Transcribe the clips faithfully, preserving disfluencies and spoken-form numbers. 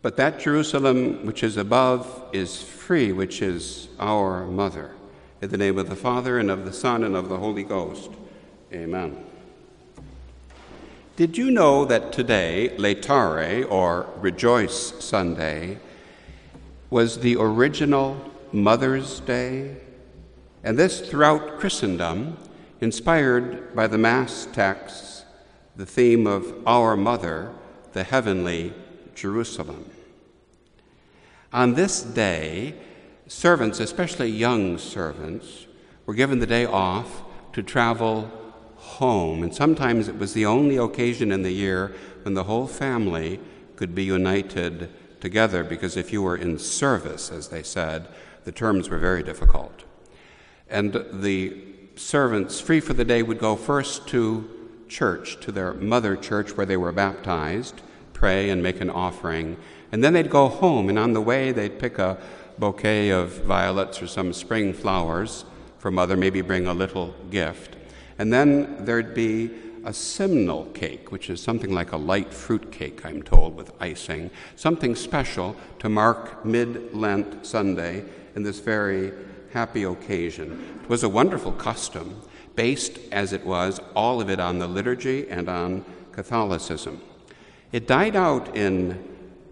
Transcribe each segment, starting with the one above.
But that Jerusalem which is above is free, which is our mother. In the name of the Father, and of the Son, and of the Holy Ghost. Amen. Did you know that today, Laetare, or Rejoice Sunday, was the original Mother's Day? And this throughout Christendom, inspired by the Mass texts, the theme of Our Mother, the heavenly Jerusalem. On this day, servants, especially young servants, were given the day off to travel home. And sometimes it was the only occasion in the year when the whole family could be united together, because if you were in service, as they said, the terms were very difficult. And the servants, free for the day, would go first to church, to their mother church where they were baptized, pray and make an offering, and then they'd go home, and on the way they'd pick a bouquet of violets or some spring flowers for mother, maybe bring a little gift. And then there'd be a simnel cake, which is something like a light fruit cake, I'm told, with icing, something special to mark mid-Lent Sunday in this very happy occasion. It was a wonderful custom, based as it was, all of it on the liturgy and on Catholicism. It died out in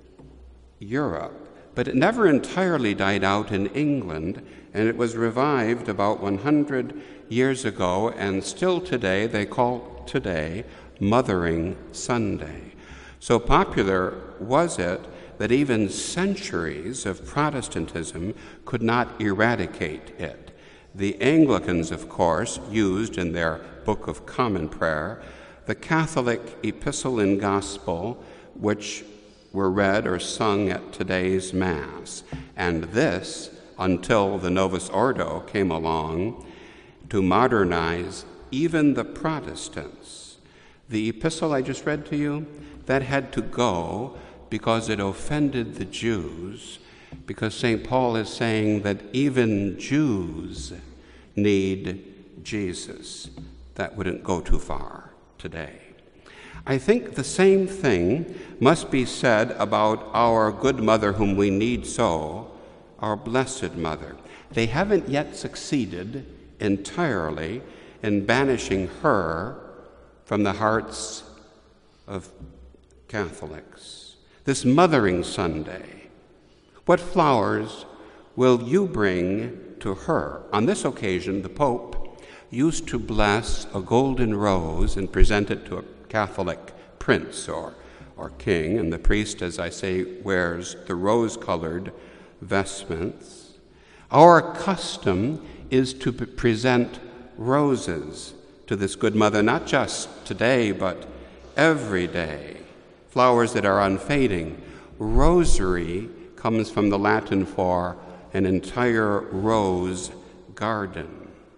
Europe, but it never entirely died out in England, and it was revived about one hundred years ago, and still today they call today Mothering Sunday. So popular was it that even centuries of Protestantism could not eradicate it. The Anglicans, of course, used in their Book of Common Prayer the Catholic Epistle and Gospel, which were read or sung at today's Mass. And this, until the Novus Ordo came along to modernize even the Protestants. The epistle I just read to you, that had to go because it offended the Jews, because Saint Paul is saying that even Jews need Jesus. That wouldn't go too far today. I think the same thing must be said about our good mother whom we need so, our Blessed Mother. They haven't yet succeeded entirely in banishing her from the hearts of Catholics. This Mothering Sunday, what flowers will you bring to her? On this occasion, the Pope used to bless a golden rose and present it to a Catholic prince or, or king, and the priest, as I say, wears the rose-colored vestments. Our custom is to present roses to this good mother, not just today, but every day. Flowers that are unfading. Rosary comes from the Latin for an entire rose garden.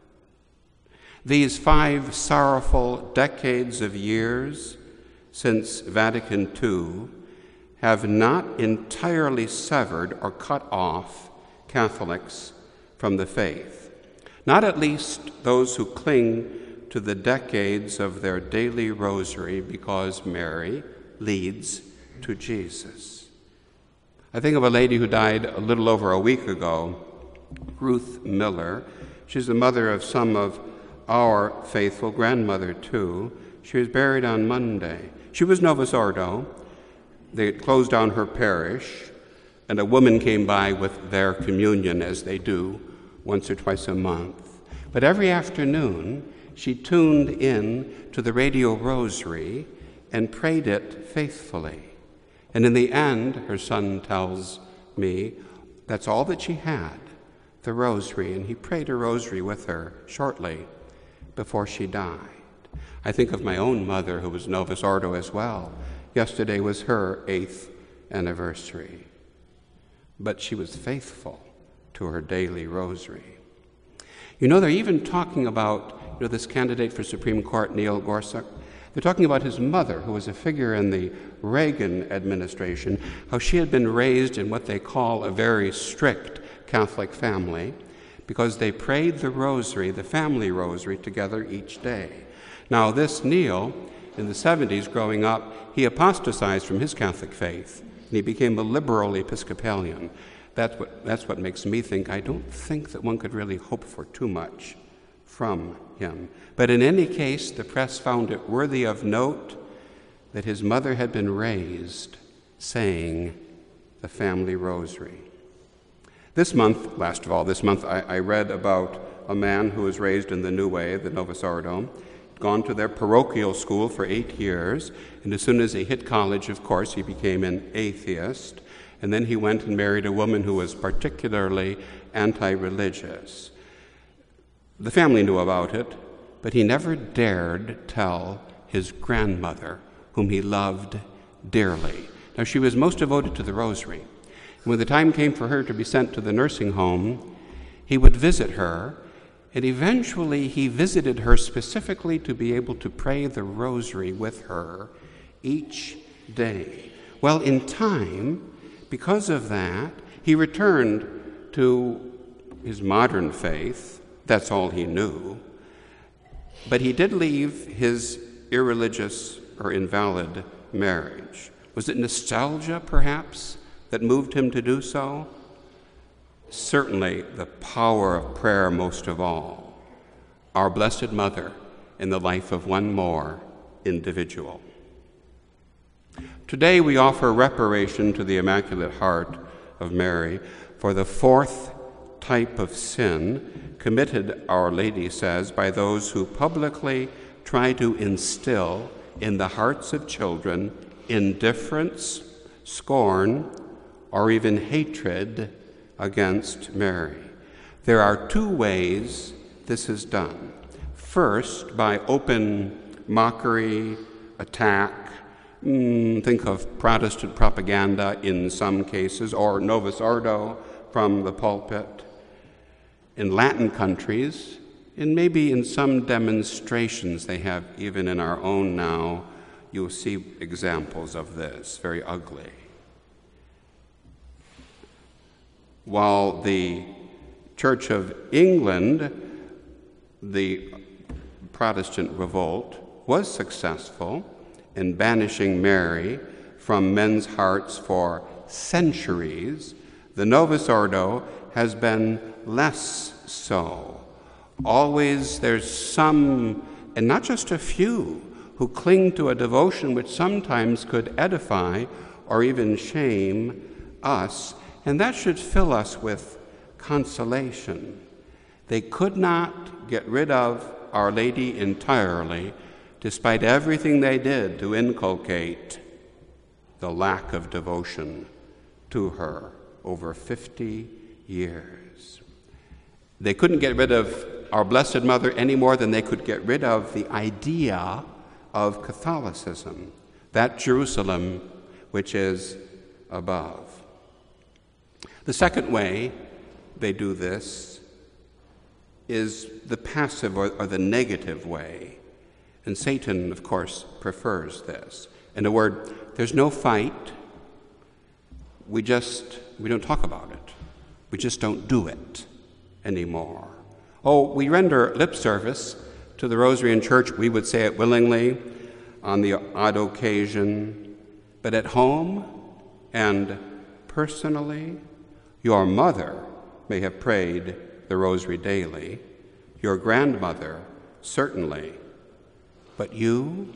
These five sorrowful decades of years since Vatican Two have not entirely severed or cut off Catholics from the faith. Not at least those who cling to the decades of their daily rosary, because Mary leads to Jesus. I think of a lady who died a little over a week ago, Ruth Miller. She's the mother of some of our faithful, grandmother too. She was buried on Monday. She was Novus Ordo. They had closed down her parish, and a woman came by with their communion, as they do once or twice a month. But every afternoon, she tuned in to the radio rosary and prayed it faithfully. And in the end, her son tells me, that's all that she had, the rosary, and he prayed a rosary with her shortly before she died. I think of my own mother, who was Novus Ordo as well. Yesterday was her eighth anniversary. But she was faithful to her daily rosary. You know, they're even talking about, you know, this candidate for Supreme Court, Neil Gorsuch. They're talking about his mother, who was a figure in the Reagan administration, how she had been raised in what they call a very strict Catholic family, because they prayed the rosary, the family rosary, together each day. Now, this Neil, in the seventies, growing up, he apostatized from his Catholic faith he became a liberal Episcopalian. That's what, that's what makes me think I don't think that one could really hope for too much from him. But in any case, the press found it worthy of note that his mother had been raised saying the family rosary. This month, last of all, this month I, I read about a man who was raised in the New Way, the Novus Ordo, gone to their parochial school for eight years, and as soon as he hit college, of course, he became an atheist, and then he went and married a woman who was particularly anti-religious. The family knew about it, but he never dared tell his grandmother, whom he loved dearly. Now, she was most devoted to the rosary. And when the time came for her to be sent to the nursing home, he would visit her, and eventually he visited her specifically to be able to pray the rosary with her each day. Well, in time, because of that, he returned to his modern faith. That's all he knew. But he did leave his irreligious or invalid marriage. Was it nostalgia, perhaps, that moved him to do so? Certainly the power of prayer most of all. Our Blessed Mother in the life of one more individual. Today we offer reparation to the Immaculate Heart of Mary for the fourth type of sin committed, Our Lady says, by those who publicly try to instill in the hearts of children indifference, scorn, or even hatred against Mary. There are two ways this is done. First, by open mockery, attack. Mm, think of Protestant propaganda in some cases, or Novus Ordo from the pulpit. In Latin countries, and maybe in some demonstrations they have even in our own now, you'll see examples of this, very ugly. While the Church of England, the Protestant revolt, was successful in banishing Mary from men's hearts for centuries, the Novus Ordo has been less so. Always there's some, and not just a few, who cling to a devotion which sometimes could edify or even shame us, and that should fill us with consolation. They could not get rid of Our Lady entirely, despite everything they did to inculcate the lack of devotion to her over fifty years. They couldn't get rid of our Blessed Mother any more than they could get rid of the idea of Catholicism, that Jerusalem which is above. The second way they do this is the passive or, or the negative way. And Satan, of course, prefers this. In a word, there's no fight. We just, we don't talk about it. We just don't do it anymore. Oh, we render lip service to the Rosary in church. We would say it willingly on the odd occasion. But at home and personally, your mother may have prayed the Rosary daily. Your grandmother, certainly. But you,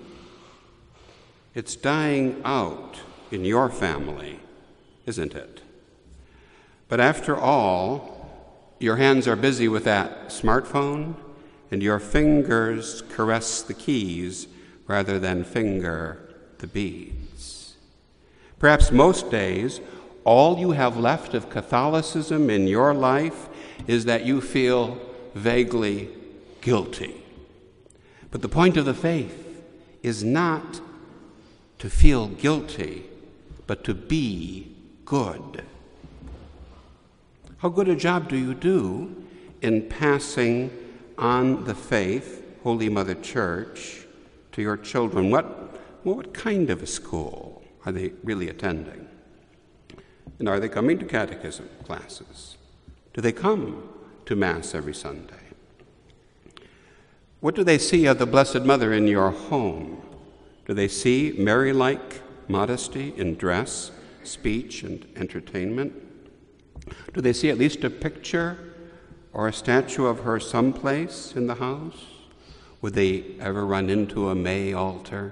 it's dying out in your family, isn't it? But after all, your hands are busy with that smartphone, and your fingers caress the keys rather than finger the beads. Perhaps most days, all you have left of Catholicism in your life is that you feel vaguely guilty. But the point of the faith is not to feel guilty, but to be good. How good a job do you do in passing on the faith, Holy Mother Church, to your children? What, what kind of a school are they really attending? And are they coming to catechism classes? Do they come to Mass every Sunday? What do they see of the Blessed Mother in your home? Do they see Mary-like modesty in dress, speech and entertainment? Do they see at least a picture or a statue of her someplace in the house? Would they ever run into a May altar?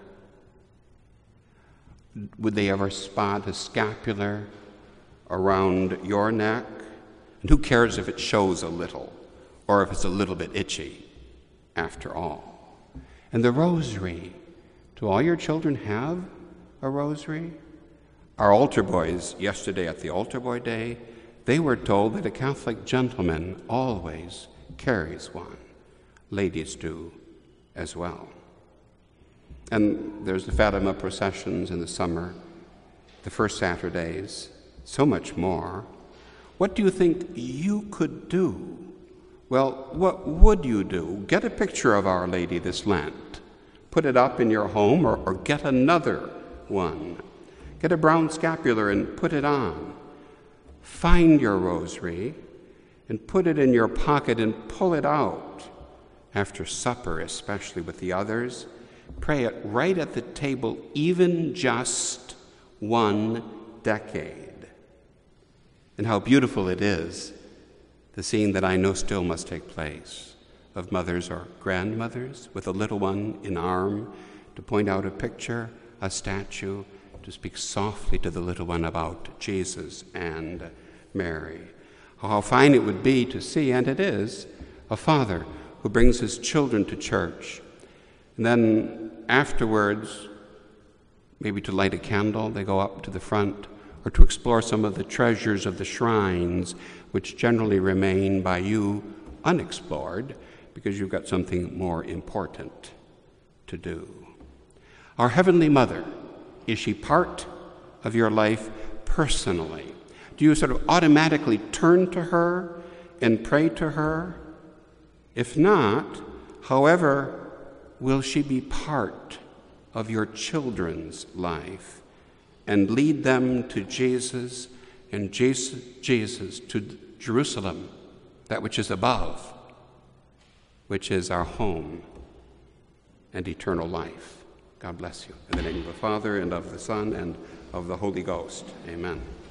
Would they ever spot a scapular around your neck? And who cares if it shows a little or if it's a little bit itchy, after all? And the rosary, do all your children have a rosary? Our altar boys, yesterday at the altar boy day, they were told that a Catholic gentleman always carries one. Ladies do as well. And there's the Fatima processions in the summer, the first Saturdays, so much more. What do you think you could do? Well, what would you do? Get a picture of Our Lady this Lent. Put it up in your home, or, or get another one. Get a brown scapular and put it on. Find your rosary and put it in your pocket and pull it out. After supper, especially with the others, pray it right at the table, even just one decade. And how beautiful it is, the scene that I know still must take place, of mothers or grandmothers with a little one in arm to point out a picture, a statue, to speak softly to the little one about Jesus and Mary. How fine it would be to see, and it is, a father who brings his children to church. And then afterwards, maybe to light a candle, they go up to the front, or to explore some of the treasures of the shrines, which generally remain by you unexplored because you've got something more important to do. Our Heavenly Mother, is she part of your life personally? Do you sort of automatically turn to her and pray to her? If not, however, will she be part of your children's life and lead them to Jesus and Jesus, Jesus to Jerusalem, that which is above, which is our home and eternal life? God bless you. In the name of the Father, and of the Son, and of the Holy Ghost. Amen.